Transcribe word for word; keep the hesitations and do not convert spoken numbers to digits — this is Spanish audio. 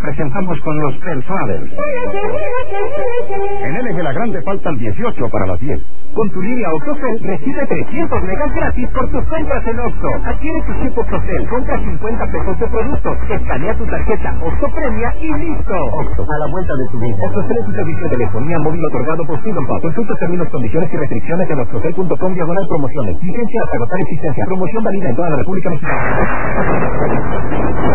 presentamos con los Bellfathers. En L G la Grande faltan dieciocho para las diez. Con tu línea Octocel recibe trescientos megas gratis por tus compras en Oxxo. Adquiere tu chip Octocel, compra cincuenta pesos de producto, escanea tu tarjeta Oxxo Premia y listo. Oxxo, a la vuelta de tu vida. Octocel es un servicio de telefonía móvil otorgado por Silverpop. Consulta términos, condiciones y restricciones en oxocel punto com diagonal promociones. Licencia hasta agotar existencia. Promoción válida en toda la República Mexicana.